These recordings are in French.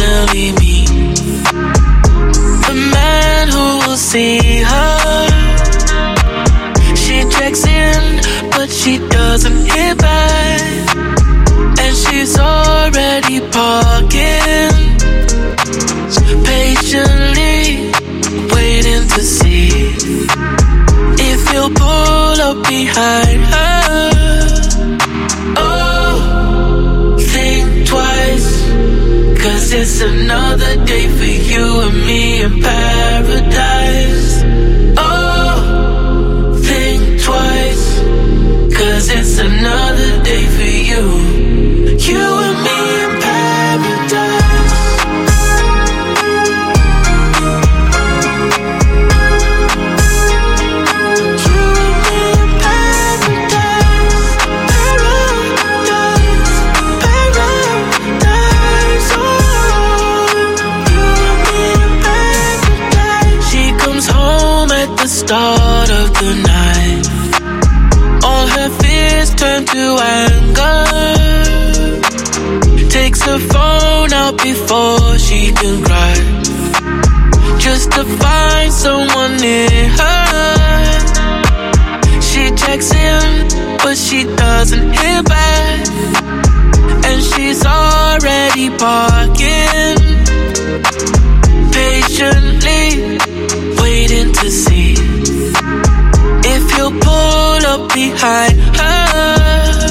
finally meet the man who will see her. She checks in, but she doesn't hit back, and she's already parking, patiently waiting to see if he'll pull up behind her. Oh, think twice, 'cause it's another day for you and me in paradise. Oh, think twice, 'cause it's another day for you, you and me in paradise. Start of the night, all her fears turn to anger. Takes her phone out before she can cry, just to find someone near her. She checks in, but she doesn't hear back, and she's already parking, patiently waiting to see if he'll pull up behind her.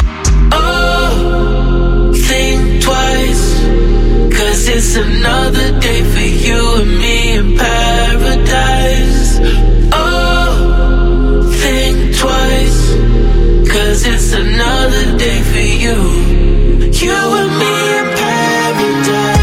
Oh, think twice, 'cause it's another day for you and me in paradise. Oh, think twice, 'cause it's another day for you, you and me in paradise.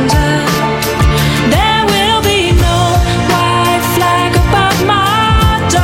There will be no white flag above my door.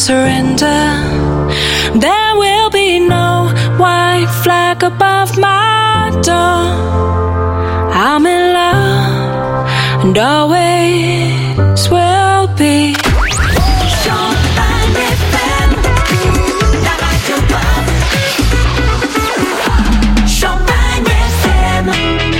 surrender, there will be no white flag above my door. I'm in love and always will be. Champagne FM, la radio pop. Champagne FM.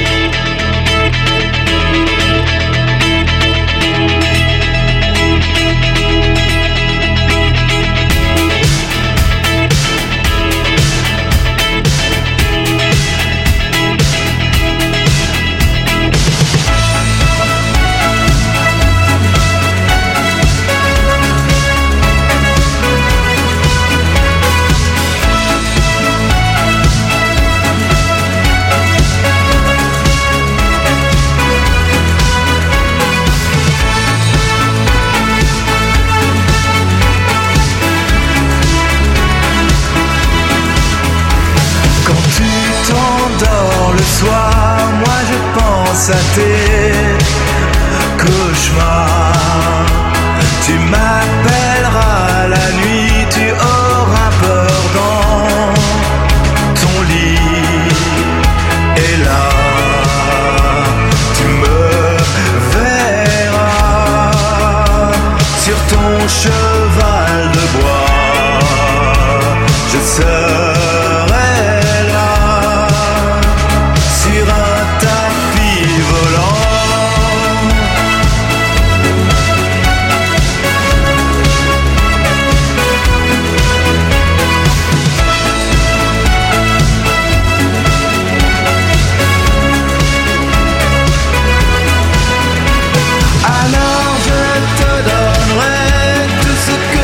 Le soir, moi je pense à tes cauchemars. Tu m'appelleras la nuit, tu auras peur dans ton lit. Et là, tu me verras sur ton cheval de bois. Je serai alors je te donnerai tout ce que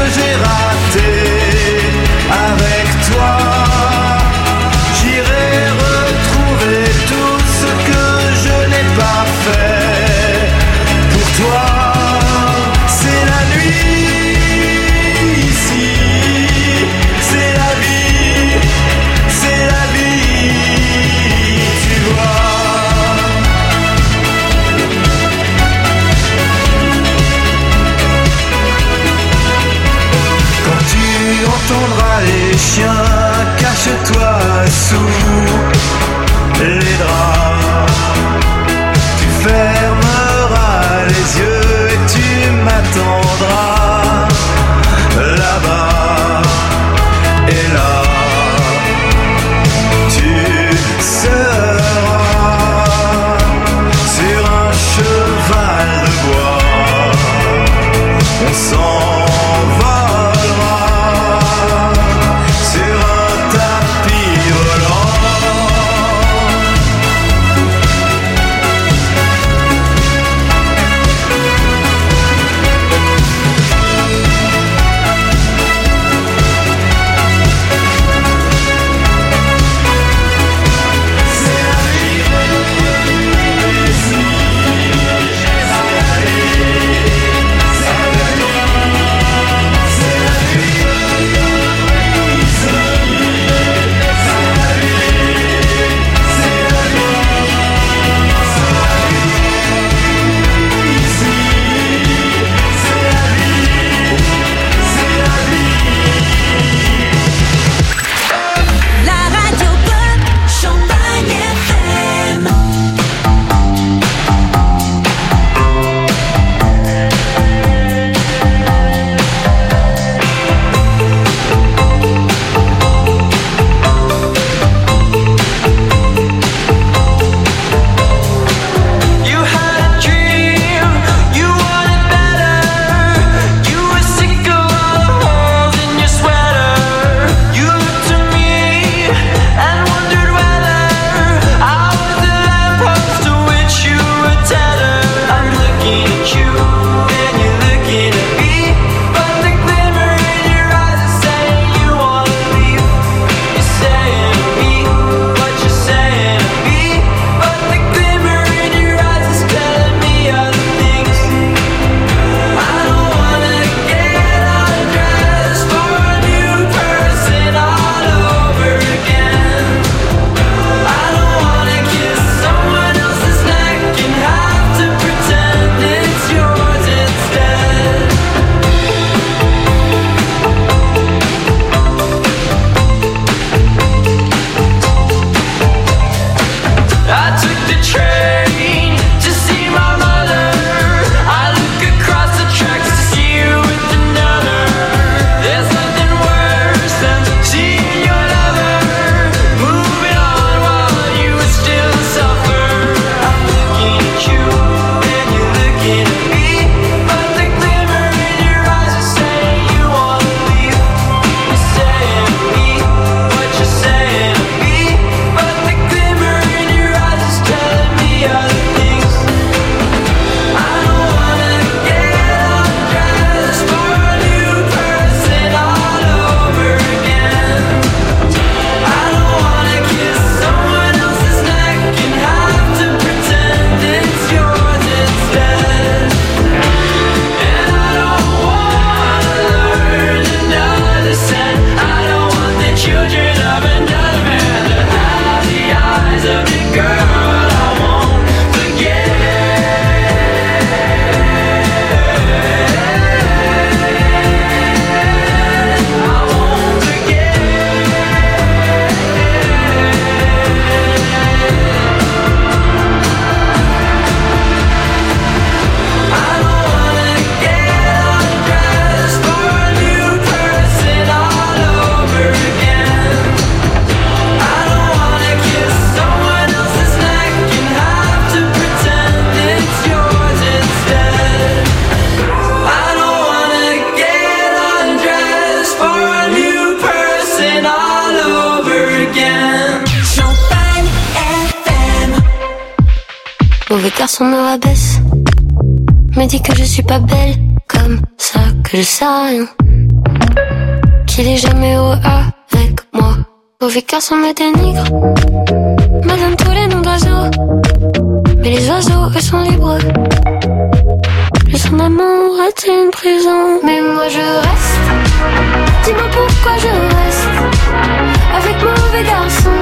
Mauvais garçon me rabaisse, me dit que je suis pas belle, comme ça que je sais rien, qu'il est jamais heureux avec moi. Mauvais garçon me dénigre, me donne tous les noms d'oiseaux, mais les oiseaux eux sont libres. Lui son amour est une prison, mais moi je reste. Dis-moi pourquoi je reste avec mauvais garçon.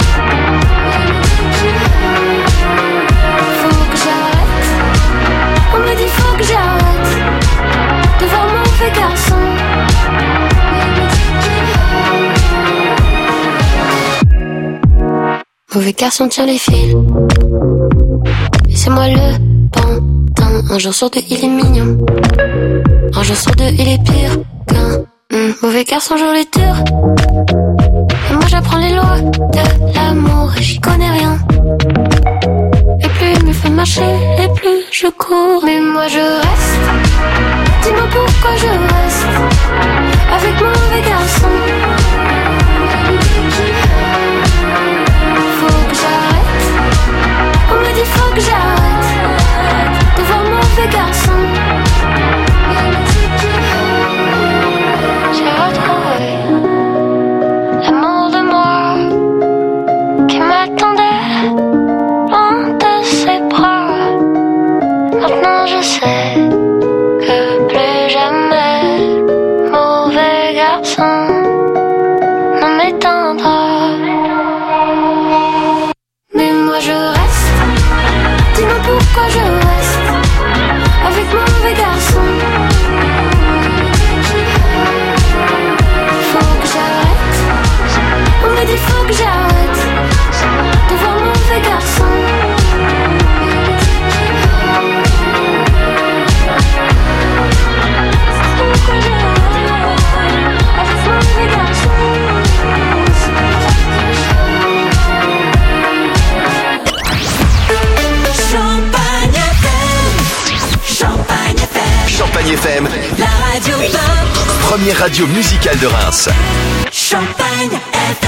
Faut que j'arrête, on me dit faut que j'arrête de voir mauvais garçon. Mauvais garçon tire les fils, et c'est moi le pantin. Un jour sur deux il est mignon, un jour sur deux il est pire qu'un mauvais garçon joue les tours. Et moi j'apprends les lois de l'amour et j'y connais rien. Et plus il me fait marcher et plus je cours. Mais moi je reste, dis-moi pourquoi je reste avec mauvais garçon. Faut que j'arrête, on me dit faut que j'arrête de voir mauvais garçon. J'ai retrouvé l'amour de moi qui m'attendait loin de ses bras. Maintenant je sais que plus jamais mauvais garçon ne m'éteindra. Mais moi je reste, dis-moi pourquoi je reste avec mauvais garçon. Faut que j'arrête de voir mauvais garçon. Champagne FM. Champagne FM. Champagne FM, La radio pop. première radio musicale de Reims. Champagne FM.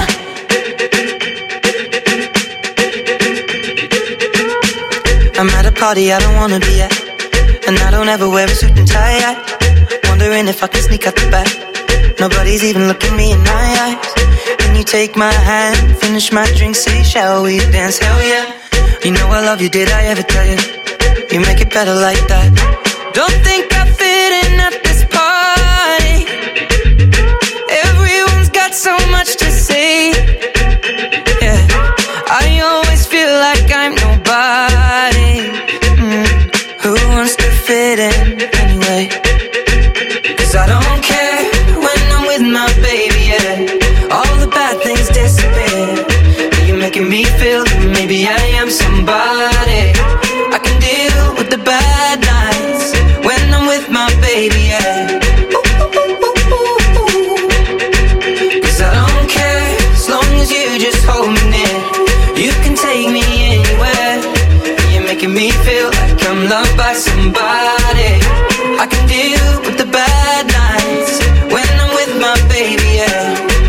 I'm at a party I don't wanna be at, and I don't ever wear a suit and tie. Wondering if I can sneak out the back. Nobody's even looking me in my eyes. Can you take my hand, finish my drink, say shall we dance? Hell yeah. You know I love you, did I ever tell you? You make it better like that. Don't think I fit in at this party. Everyone's got so much to say. Yeah, I always feel like I'm nobody. Who wants to fit in anyway? 'Cause I don't care when I'm with my baby, yeah. All the bad things disappear. You're making me feel that maybe I am somebody. I can deal with the bad nights when I'm with my baby, yeah. 'Cause I don't care as long as you just hold me near. You can take me anywhere. You're making me feel like I'm loved by somebody. I can deal with the bad nights when I'm with my baby, yeah.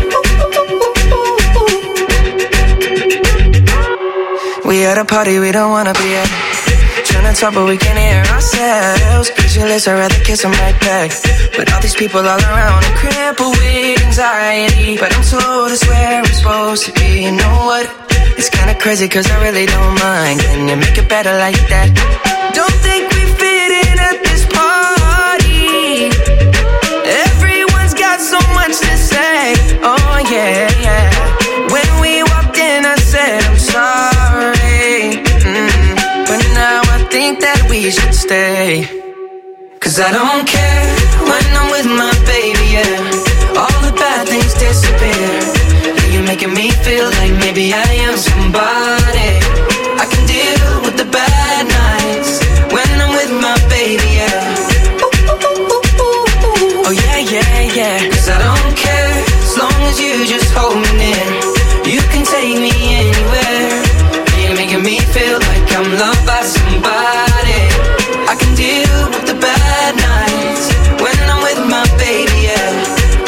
We at a party we don't wanna be at. Trying to talk but we can't hear ourselves. Pictureless, I'd rather kiss them right back. But all these people all around, I'm crippled with anxiety. But I'm told it's where I'm supposed to be. You know what? It's kinda crazy 'cause I really don't mind. Can you make it better like that? Don't think we fit in at this party. Everyone's got so much to say. Oh yeah, yeah. When we walked in I said I'm sorry. But now I think that we should stay. 'Cause I don't care when I'm with my baby, yeah. All the bad things disappear. You're making me feel like maybe I am somebody. I can deal with the bad nights when I'm with my baby, yeah. Oh yeah, yeah, yeah. 'Cause I don't care as long as you just hold me near. You can take me anywhere. You're making me feel like I'm loved by somebody. I can deal with the bad nights when I'm with my baby, yeah.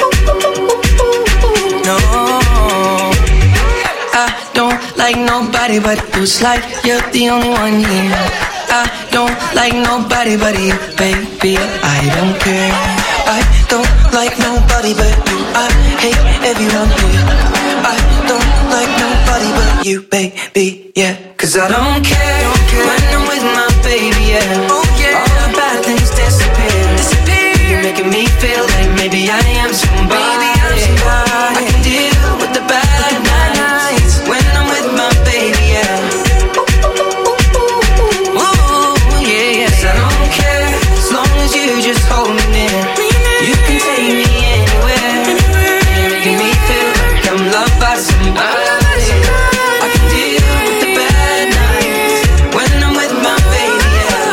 No, I don't like nobody nobody but you. It's like you're the only one here. I don't like nobody but you, baby. I don't care. I don't like nobody but you. I hate everyone here. I don't like nobody but you, baby, yeah. Cause I don't care when I'm with my baby, yeah. Oh yeah. All the bad things disappear. You're making me feel like maybe I am somebody. I can deal with the bad nights when I'm with my baby, yeah. I don't care, as long as you just hold me near. You can take me anywhere. You're making me feel like I'm loved by somebody. I can deal with the bad nights when I'm with my baby,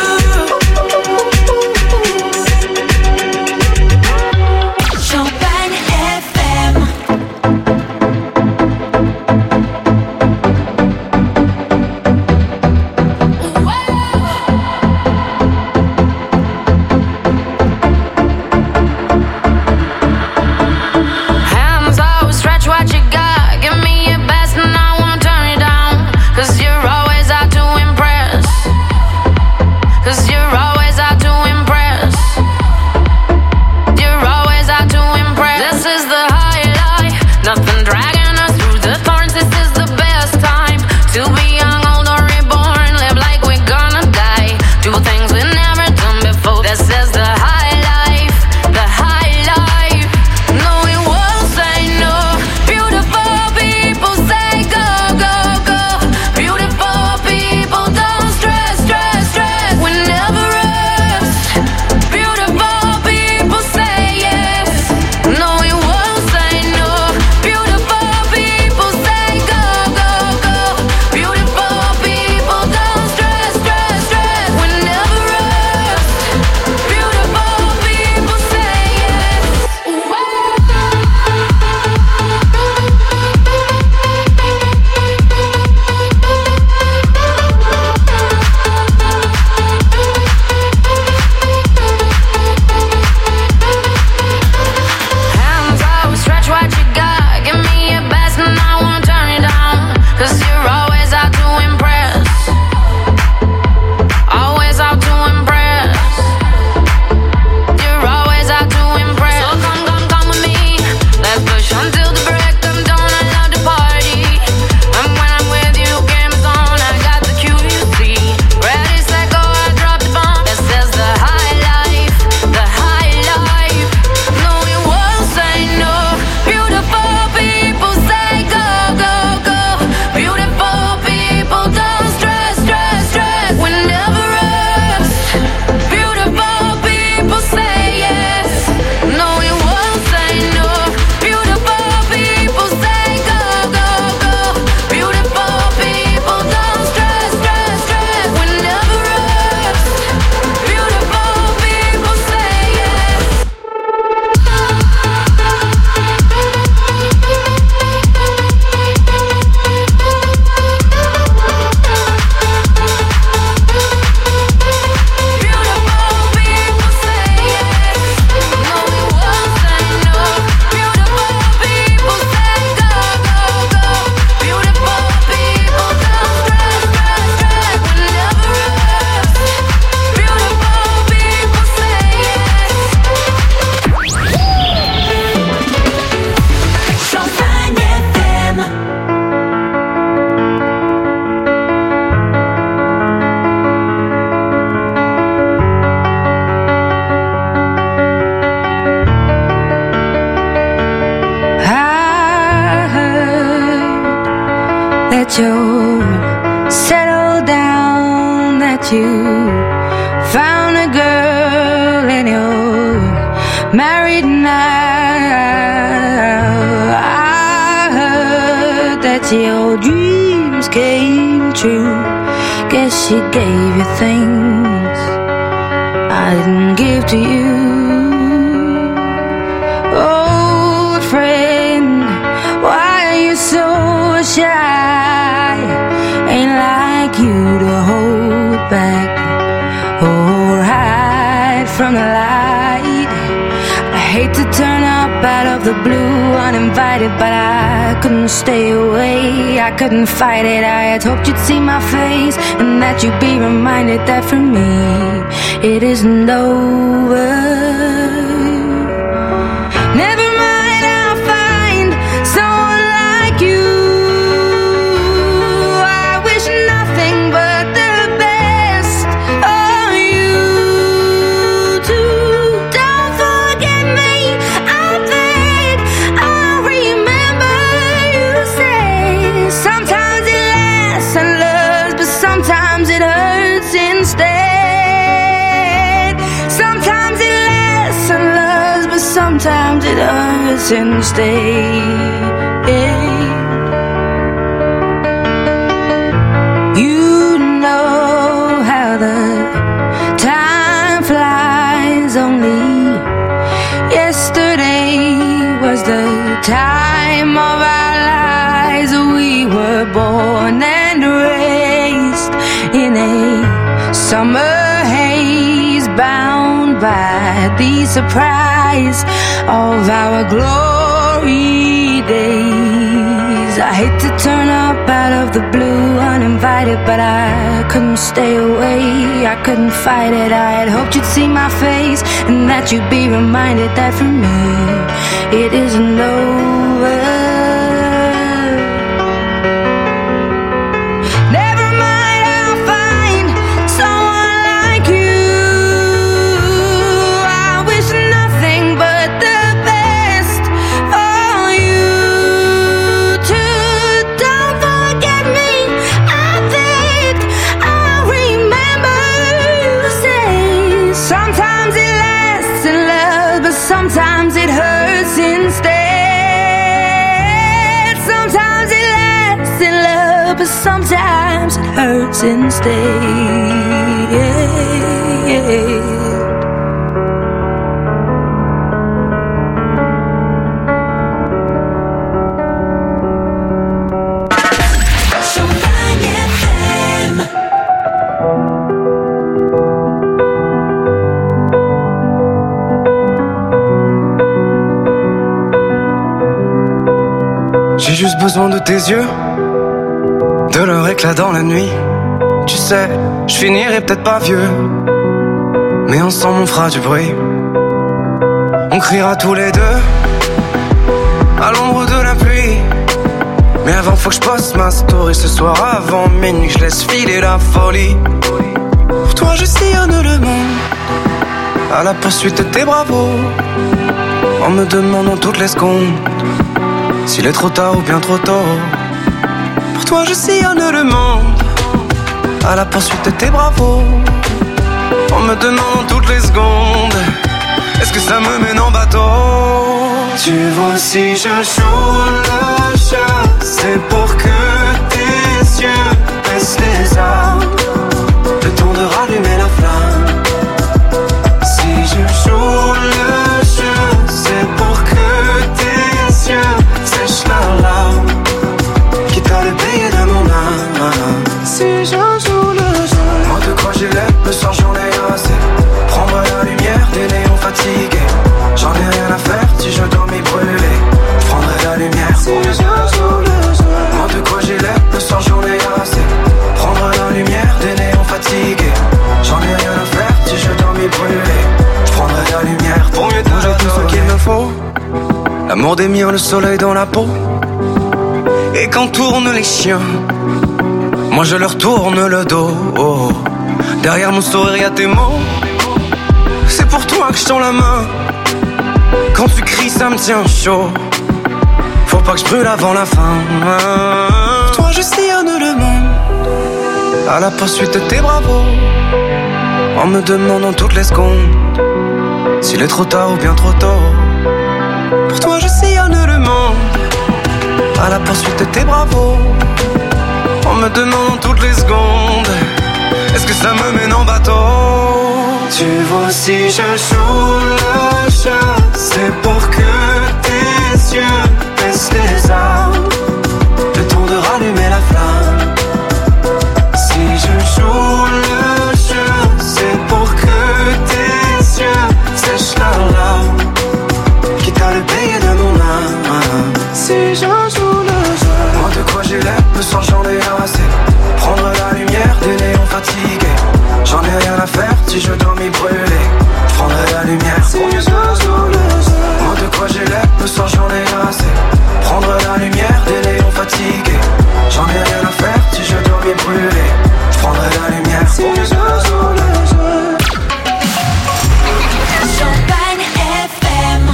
Champagne FM. that you settled down, that you found a girl and you're married now. I heard that your dreams came true. Guess she gave you things I didn't give to you. Oh, friend, why are you so shy? Ain't like you to hold back or hide from the light. I hate to turn up out of the blue, uninvited, but I couldn't stay away. I couldn't fight it. I had hoped you'd see my face and that you'd be reminded that for me it isn't over. Never mind, I'll find someone like you. I wish nothing but the best of you too. Don't forget me, I think I'll remember you say sometimes it lasts and loves, but sometimes it hurts instead. Sometimes it lasts and loves, but sometimes it hurts instead. You know how the time flies. Only yesterday was the time of our lives. We were born and raised in a summer haze, bound by the surprise of our glory days. I hate to turn up out of the blue, uninvited, but I couldn't stay away. I couldn't fight it. I had hoped you'd see my face and that you'd be reminded that for me it isn't over. Sometimes it hurts instead. Sometimes it lasts in love, but sometimes it hurts instead. J'ai juste besoin de tes yeux, de leur éclat dans la nuit. Tu sais, je finirai peut-être pas vieux, mais ensemble on fera du bruit. On criera tous les deux à l'ombre de la pluie. Mais avant faut que je poste ma story ce soir avant minuit, que je laisse filer la folie. Pour toi je sillonne le monde à la poursuite de tes bravos, en me demandant toutes les secondes s'il est trop tard ou bien trop tôt. Pour toi je sillonne le monde à la poursuite de tes bravos, en me demandant toutes les secondes est-ce que ça me mène en bateau. Tu vois si je joue le jeu, c'est pour que tes yeux baissent les armes, le temps de rallumer la flamme. Si je joue le jeu, c'est pour que tes yeux sèchent la larme, quitte à le payer de mon âme. Si je joue le jeu, moi de quoi j'ai l'air, le soir j'en ai assez. Prends-moi la lumière des néons fatigués, j'en ai rien à faire si je dormais brûlé. Je prendrai la lumière si je joue le jeu. Moi de quoi j'ai l'air, le soir j'en ai assez. Prendre la lumière des néons fatigués, j'en ai rien à faire si je dormais brûlé. Je prendrai la lumière pour mieux toucher tout ce qu'il me faut. L'amour des miens, le soleil dans la peau. Et quand tournent les chiens, moi je leur tourne le dos. Oh. Derrière mon sourire y'a tes mots, c'est pour toi que je tends la main. Quand tu cries ça me tient chaud, faut pas que je brûle avant la fin. Pour toi je sillonne le monde à la poursuite de tes bravos, en me demandant toutes les secondes s'il est trop tard ou bien trop tôt. Pour toi je sillonne le monde à la poursuite de tes bravos, en me demandant toutes les secondes est-ce que ça me mène en bateau. Tu vois si je joue le jeu, c'est pour que tes yeux baissent les armes, le temps de rallumer la flamme. Si je joue le jeu, c'est pour que tes yeux sèchent la larme, quitte à le payer de nos mains. Si j'en joue le jeu, moi de quoi j'ai l'air, le sang j'en ai assez. Prendre la lumière des néons fatigués. J'en ai rien à faire si je dois m'y brûler. Prendre la lumière si je joue le jeu. Moi de quoi j'ai l'air, le sang j'en ai assez. Prendre la lumière des néons fatigués. J'en ai rien à faire si je dois m'y brûler. Prendre la lumière si je joue le jeu. Champagne FM.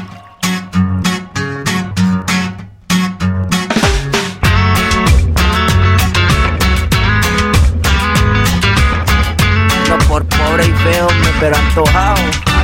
No por pobre y feo, pero antojado.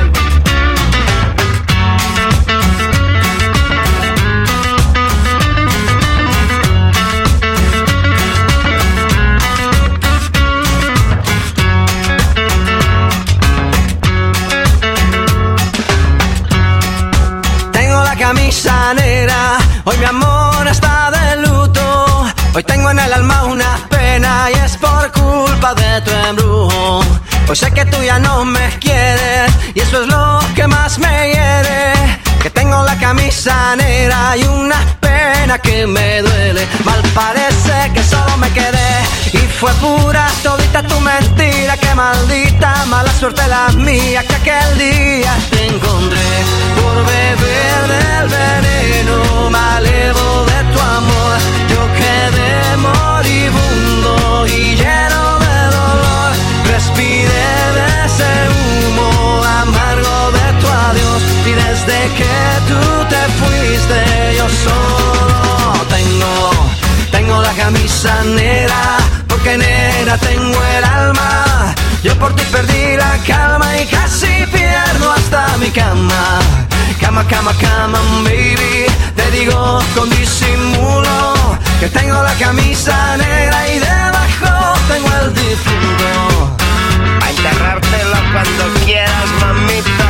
Camisa negra, hoy mi amor está de luto. Hoy tengo en el alma una pena y es por culpa de tu embrujo. Hoy sé que tú ya no me quieres y eso es lo que más me hiere. Que tengo la camisa negra y una pena que me duele. Mal parece que solo me quedé y fue pura todita tu mentira. Que maldita mala suerte la mía que aquel día te encontré por beber del veneno malevo de tu amor. Yo quedé moribundo y lleno de dolor. Respiré de ese humo amargo de tu adiós y desde que tú te fuiste yo solo tengo la camisa negra, porque negra tengo el alma. Yo por ti perdí la calma y casi pierdo hasta mi cama. Cama, cama, cama, baby. Te digo con disimulo que tengo la camisa negra y debajo tengo el difunto. A enterrártelo cuando quieras, mamita.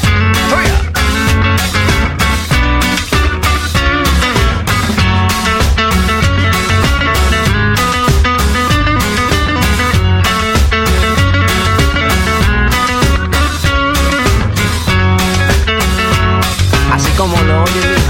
Así como lo oyes, hija.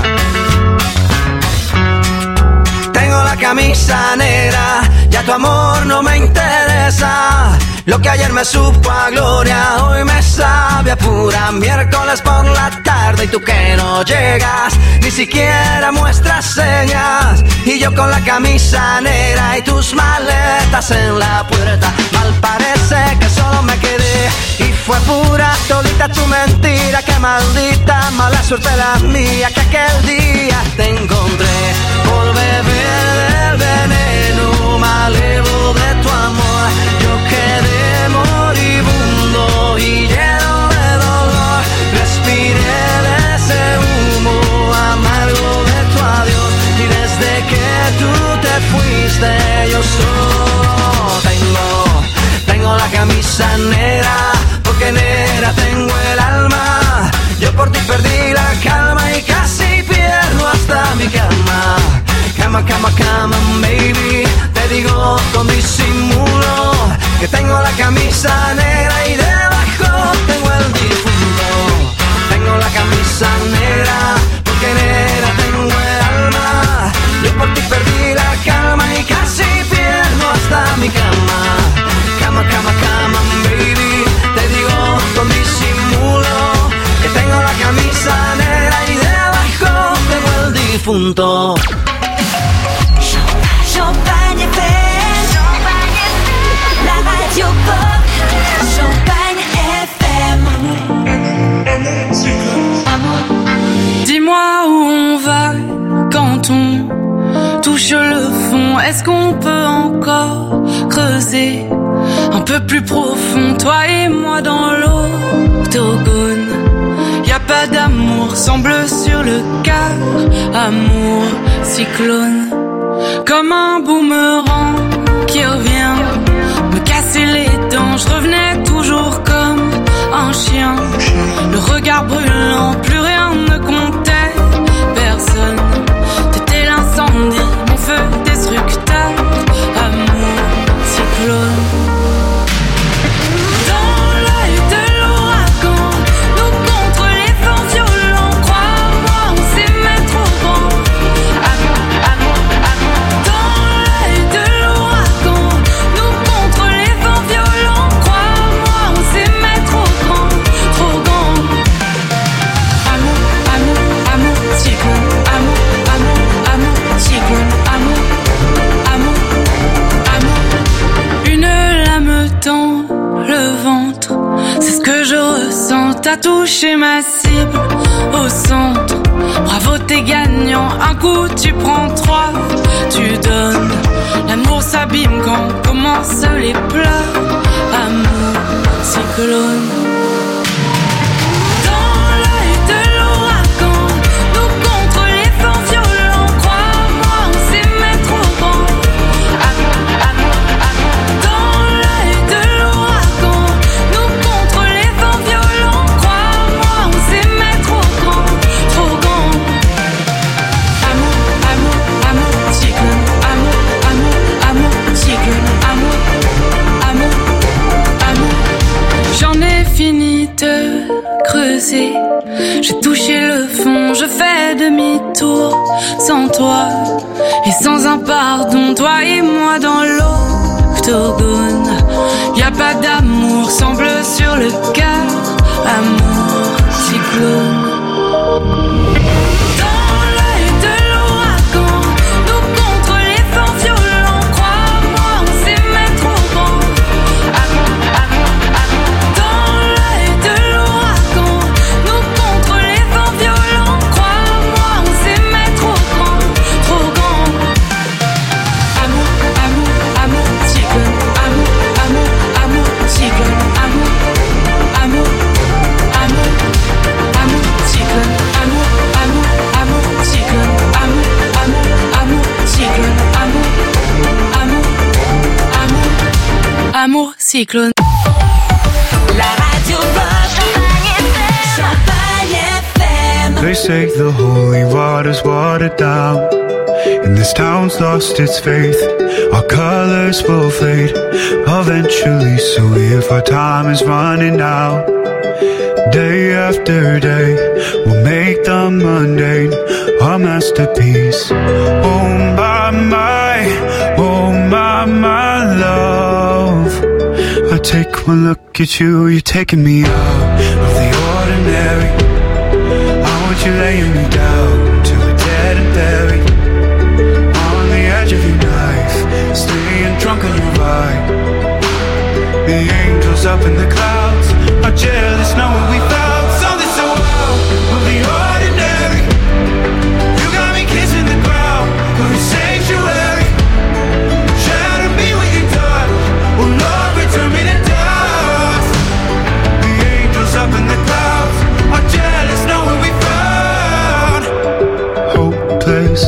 Tengo la camisa negra, ya tu amor no me interesa. Lo que ayer me supo a gloria, hoy me sabe a pura. Miércoles por la tarde y tú que no llegas, ni siquiera muestras señas. Y yo con la camisa negra y tus maletas en la puerta. Mal parece que solo me quedé y fue pura todita tu mentira. Que maldita mala suerte la mía que aquel día te encontré por beber del veneno malevo de tu amor. Yo quedé moribundo y lleno de dolor. Respiré de ese humo amargo de tu adiós y desde que tú te fuiste yo solo tengo la camisa negra, porque negra tengo el alma. Yo por ti perdí la calma y casi pierdo hasta mi cama. Cama, cama, cama, baby. Te digo con disimulo que tengo la camisa negra y debajo tengo el difunto. Tengo la camisa negra, porque negra tengo el alma. Yo por ti perdí la calma y casi pierdo hasta mi cama. Cama, cama, cama, baby. Te digo con disimulo que tengo la camisa negra y debajo tengo el difunto. Champagne FM. La radio pop. Champagne FM. Dis-moi où on va quand on touche le fond. Est-ce qu'on peut encore creuser un peu plus profond, toi et moi dans l'octogone? Y a pas d'amour, semble sur le quart. Amour, cyclone, comme un boomerang qui revient me casser les dents. Je revenais toujours comme un chien, le regard brûlant, plus rien ne comptait. Personne, t'étais l'incendie, mon feu destructeur. Amour, cyclone. Dans l'œil de l'ouragan, nous contre les vents violents, crois t'as touché ma cible au centre. Bravo, t'es gagnant. Un coup, tu prends 3, tu donnes. L'amour s'abîme quand commencent les pleurs. Amour, cyclone. J'ai touché le fond, je fais demi-tour. Sans toi et sans un pardon, toi et moi dans l'octogone. Y'a pas d'amour, semble sur le cœur. Amour, cyclone. Amour, cyclone. La radio Champagne FM. They say the holy water's watered down, and this town's lost its faith. Our colors will fade eventually, so if our time is running out, day after day, we'll make the mundane our masterpiece. Oh my love, I take one look at you, you're taking me out of the ordinary. I want you laying me down till we're dead and buried, on the edge of your knife, staying drunk on your ride. The angels up in the clouds are jealous knowing we found something so wild of the ordinary. You got me kissing the ground of your sanctuary. Shatter me with your touch, oh Lord, return me to dust. The angels up in the clouds are jealous knowing we found hopeless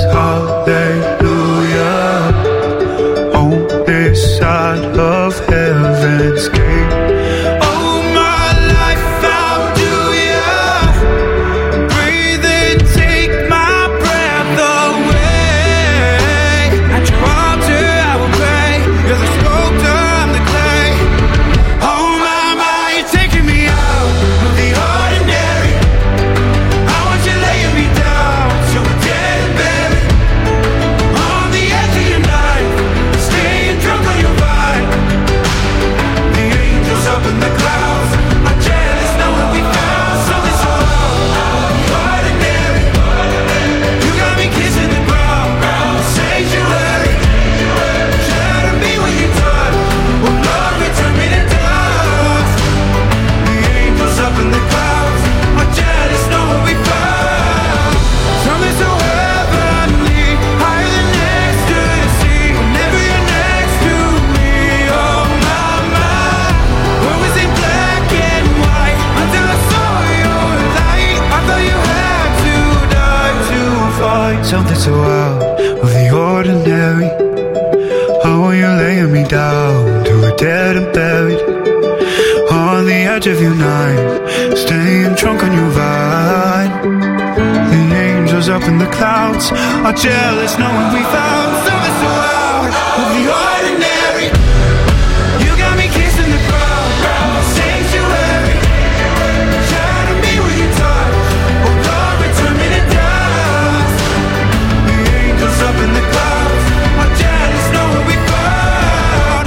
hallelujah on this side of heaven's gate. Oh my life, how do ya breathe and take my breath away? At your altar I will pray, you're the sculptor, I'm the clay. Oh my, you're taking me out of the ordinary. I want you laying me down till we're dead and buried, on the edge of your knife, staying drunk on your vine. The angels up in the clouds are jealous knowing we found something so ordinary. You got me kissing the ground, sanctuary. Shatter me with your touch, oh Lord, return me to dust. The angels up in the clouds are jealous knowing we found something so heavenly, higher than ecstasy. Whenever you're next to me, oh my, what was in black and white until I saw your light? I thought you had to die to find something so out of the ordinary. How are you laying me down till we're dead and buried, on the edge of your knife, staying drunk on your vine. The angels up in the clouds are jealous knowing we found something so out of the ordinary. You got me kissing the ground, sanctuary. Shatter me with your touch, oh Lord, return me to dust. The angels up in the clouds are jealous knowing we found.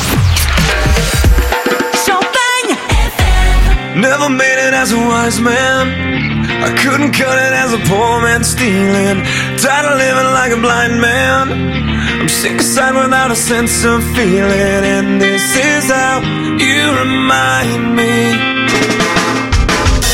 Champagne FM. Never made it as a wise man, I couldn't cut it as a poor man stealing. Tired of living like a blind man, I'm sick aside without a sense of feeling. And this is how you remind me.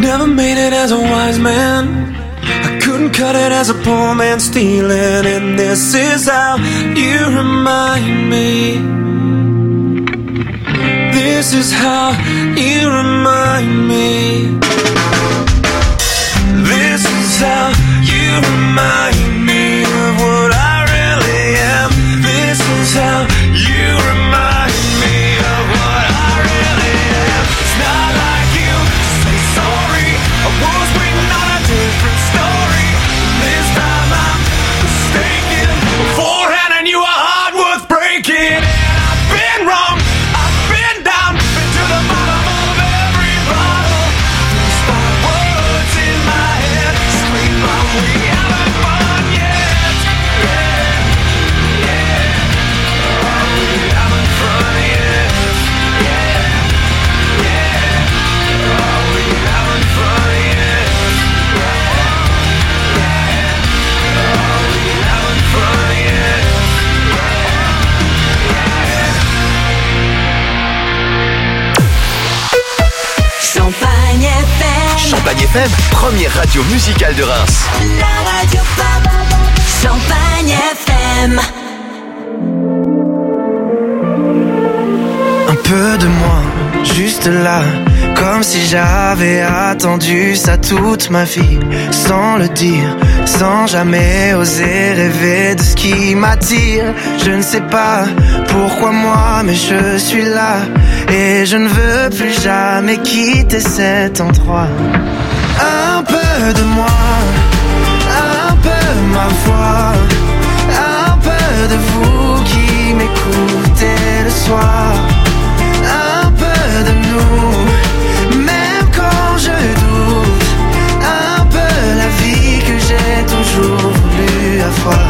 never made it as a wise man. I couldn't cut it as a poor man stealing. And this is how you remind me. This is how you remind me. This is how you remind me of what I really am. This is how you remind me of what I really am. It's not like you to say sorry. I was waiting on a different story. This time I'm mistaken. Beforehand I knew a heart worth breaking. And I've been wrong, I've been down, been to the bottom of every bottle. Spot words in my head, scream out, we haven't fun yet. Yeah, yeah. Oh, we haven't fun yet. Yeah, yeah. Oh, we haven't fun yet. Yeah, yeah. Oh, we haven't fun yet. Champagne FM. Champagne FM, première radio musicale de Reims. La radio pop. Champagne FM. Un peu de moi, juste là, comme si j'avais attendu ça toute ma vie, sans le dire, sans jamais oser rêver de ce qui m'attire. Je ne sais pas pourquoi moi, mais je suis là, et je ne veux plus jamais quitter cet endroit. Un peu de moi, un peu ma voix, un peu de vous qui m'écoutez le soir. Un peu de nous, même quand je doute. Un peu la vie que j'ai toujours voulu avoir.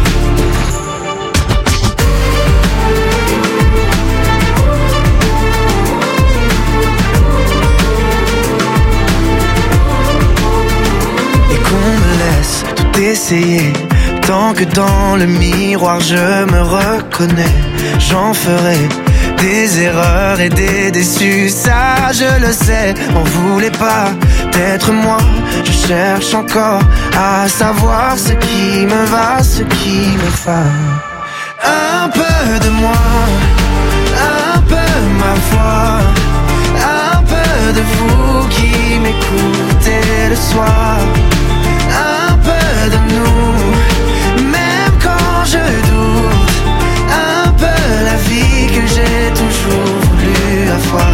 Et qu'on me laisse tout essayer. Tant que dans le miroir je me reconnais, j'en ferai des erreurs et des déçus, ça je le sais. On voulait pas d'être moi, je cherche encore à savoir ce qui me va, ce qui me va. Un peu de moi, un peu ma voix, un peu de vous qui m'écoutez le soir. Un peu de nous, même quand je doute. Un peu la vie que j'ai toujours voulu avoir.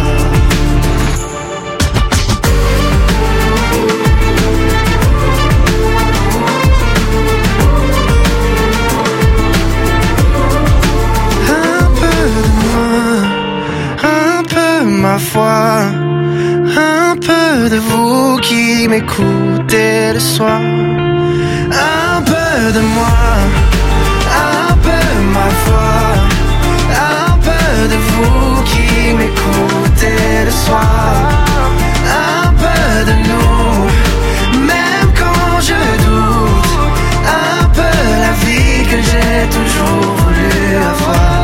Un peu de moi, un peu ma foi, un peu de vous qui m'écoutez le soir. Un peu de moi, un peu ma foi, un peu de vous qui m'écoutez le soir. Un peu de nous, même quand je doute. Un peu la vie que j'ai toujours voulu avoir.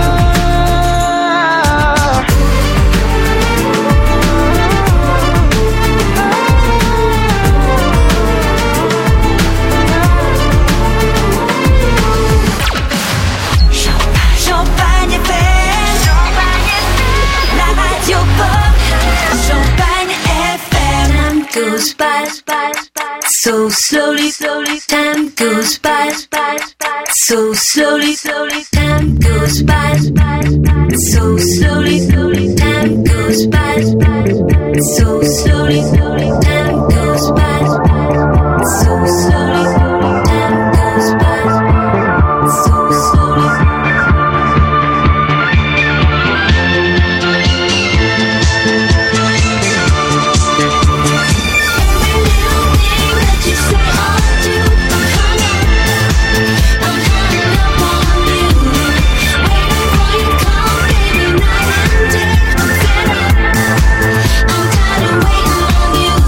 Champagne FM. La radio pop. Champagne FM. Time goes by so slowly, slowly. Time goes by so slowly, slowly. Time goes by so slowly, slowly. Time goes by so slowly, slowly. Time goes by so slowly, slowly. Time goes by so slowly. I'm tired of waiting on you.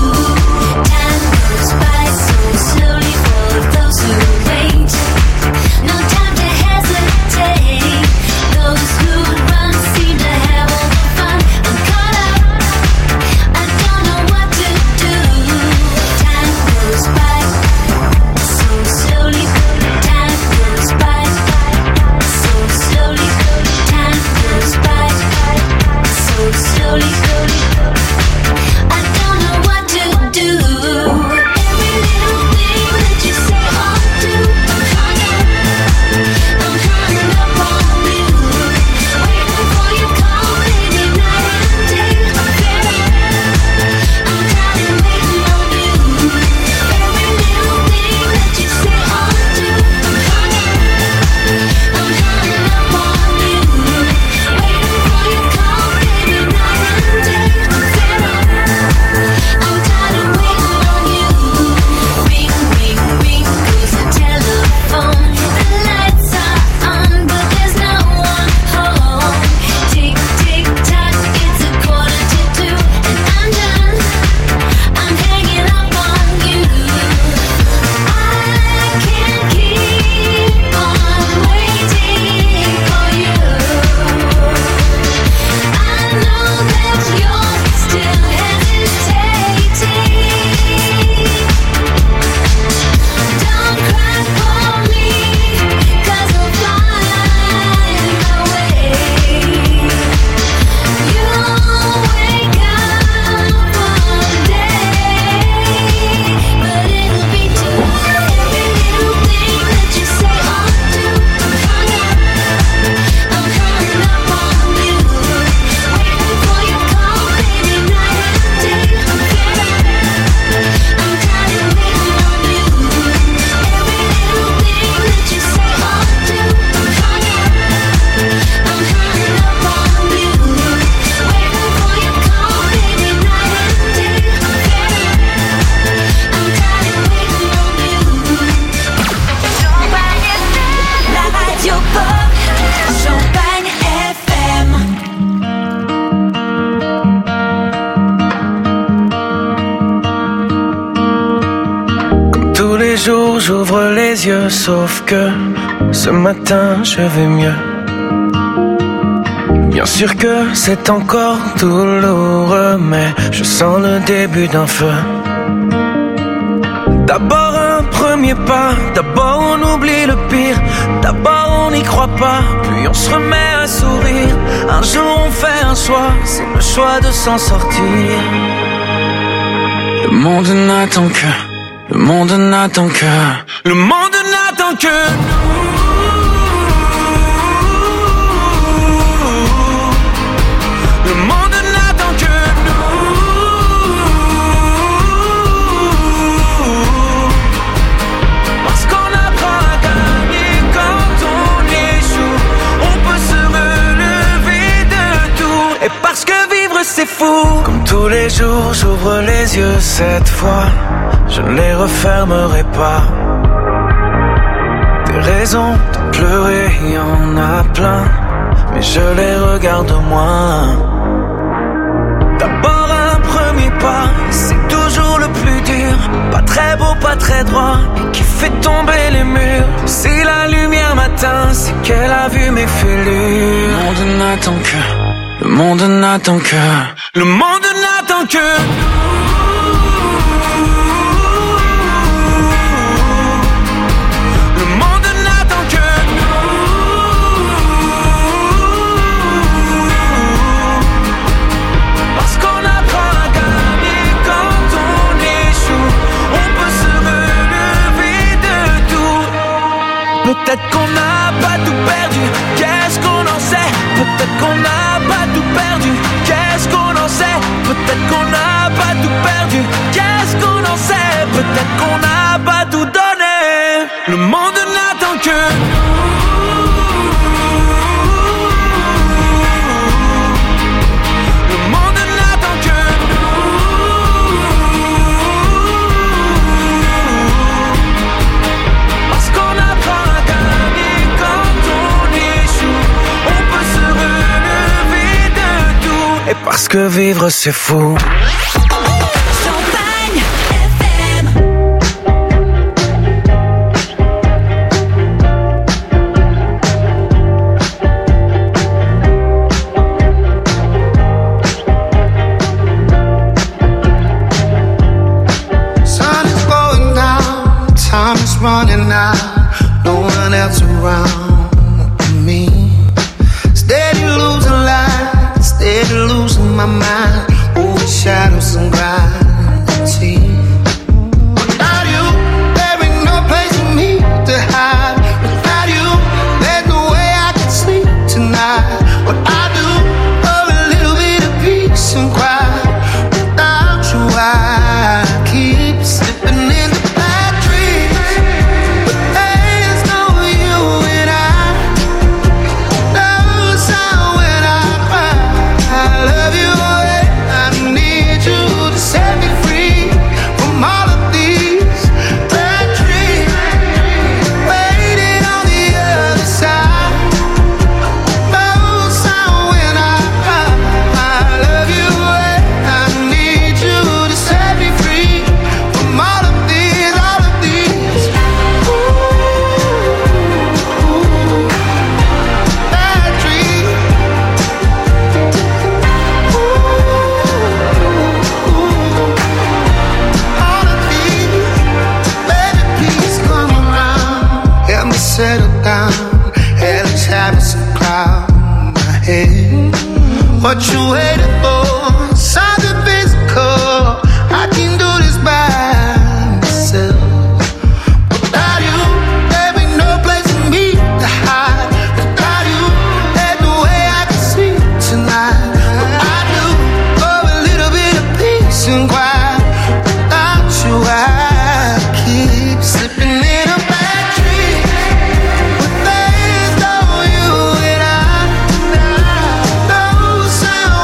jours j'ouvre les yeux, sauf que ce matin je vais mieux. Bien sûr que c'est encore douloureux, mais je sens le début d'un feu. D'abord un premier pas, d'abord on oublie le pire, d'abord on n'y croit pas, puis on se remet à sourire. Un jour on fait un choix, c'est le choix de s'en sortir. Le monde n'attend que, le monde n'attend que, le monde n'attend que nous. Le monde n'attend que nous. Parce qu'on apprend à gagner quand on échoue. On peut se relever de tout. Et parce que vivre c'est fou. Comme tous les jours j'ouvre les yeux, cette fois je ne les refermerai pas. Des raisons de pleurer, il y en a plein, mais je les regarde moins. D'abord un premier pas, c'est toujours le plus dur. Pas très beau, pas très droit, et qui fait tomber les murs. Si la lumière m'atteint, c'est qu'elle a vu mes fêlures. Le monde n'attend que, le monde n'attend que, le monde n'attend que nous. Le monde n'attend que nous. Parce qu'on apprend à gagner quand on échoue. On peut se relever de tout. Peut-être qu'on n'a pas tout perdu, qu'est-ce qu'on en sait? Peut-être qu'on n'a pas tout perdu, qu'est-ce qu'on en sait? Peut-être qu'on n'a pas tout perdu, qu'est-ce qu'on en sait? Peut-être qu'on n'a pas tout donné. Le monde n'attend que nous. Le monde n'attend que nous. Parce qu'on apprend à gagner quand on échoue. On peut se relever de tout. Et parce que vivre c'est fou. Running out, no one else around me. Steady losing light, steady losing my mind. Over shadows and gravity. Without you, there ain't no place for me to hide. Without you, there's no way I can sleep tonight. What I do for a little bit of peace and quiet. Without you, I keep slipping in the bad dreams. Settle down, headless habits and crowd my head. What you waiting for? Something physical. I can do this by myself. Without you, there ain't no place for me to hide. Without you, there's no way I can sleep tonight. What I do for a little bit of peace and quiet. Without you, I keep slipping in a bad dream. There's no you and I, no sound.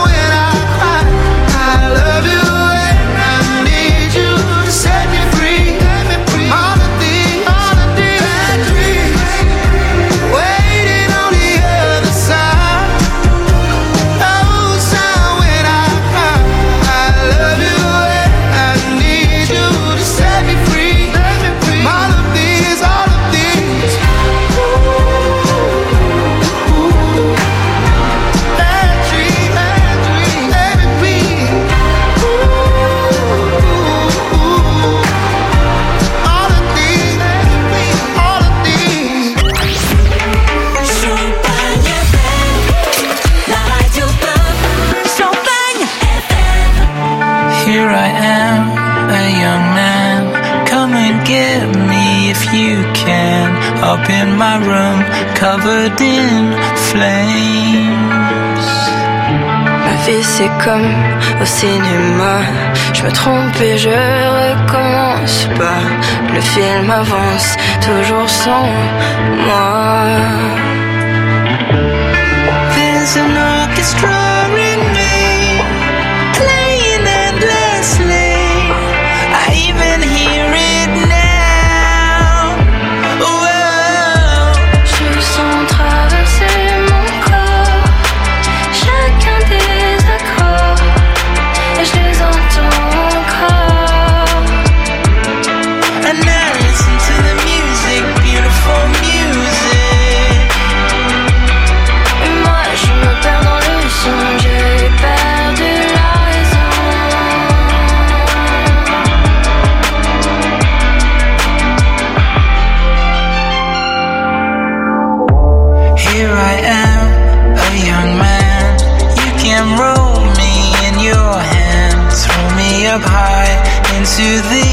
am a young man. Come and get me if you can. Up in my room, covered in flames. Ma vie c'est comme au cinéma. Je me trompe et je recommence pas. Le film avance toujours sans moi. There's an orchestra in me, playing endlessly. I even hear it now. Whoa. Je sens traverser mon corps chacun des accords et je les entends encore. And I listen to the music, beautiful music. Et moi je me perds dans le son, j'ai perdu la raison. Here I am, a young man. You can roll me in your hand, throw me up high into the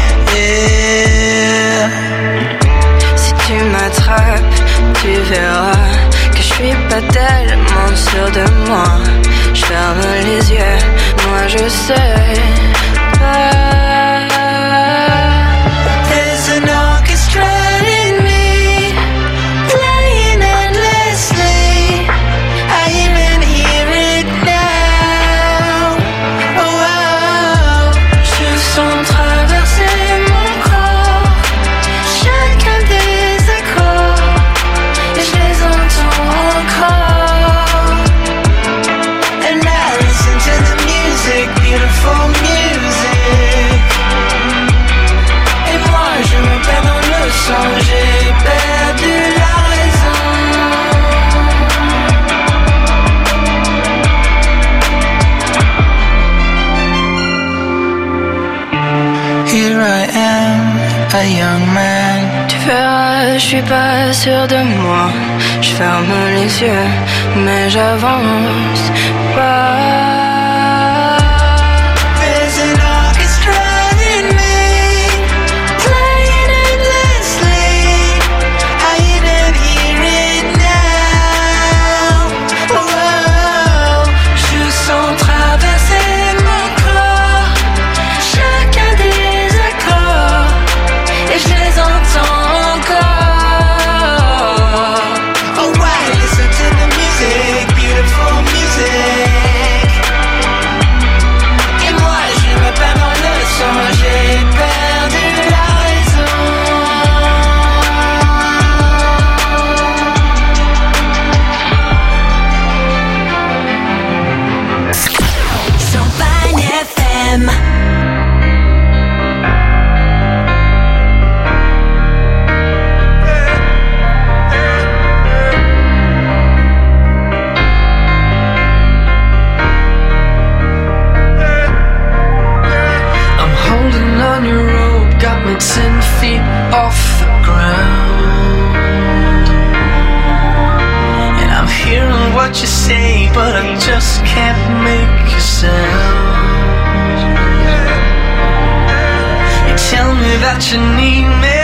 air. Si tu m'attrapes, tu verras que je suis pas tellement sûr de moi. Je ferme les yeux, moi je sais pas. There's an orchestra in me, playing endlessly. I even hear it now. Oh, wow. Je sens traverser mon corps chacun des accords et je les entends encore. And I listen to the music, beautiful music. Et moi je me perds dans le son, j'ai perdu la raison. Here I am, a young man. Tu verras, je suis pas sûr de moi. Je ferme les yeux, mais j'avance pas. There's an orchestra in me, playing endlessly. I even hear it now. Whoa. Je sens traverser mon corps chacun des accords et je les entends encore. Oh ouais, listen to the music, beautiful music. Et moi je me perds dans le son, j'ai perdu la raison. Champagne FM. I'm holding on your rope, got me 10 feet off the ground. And I'm hearing what you say, but I just can't make a sound. You tell me that you need me,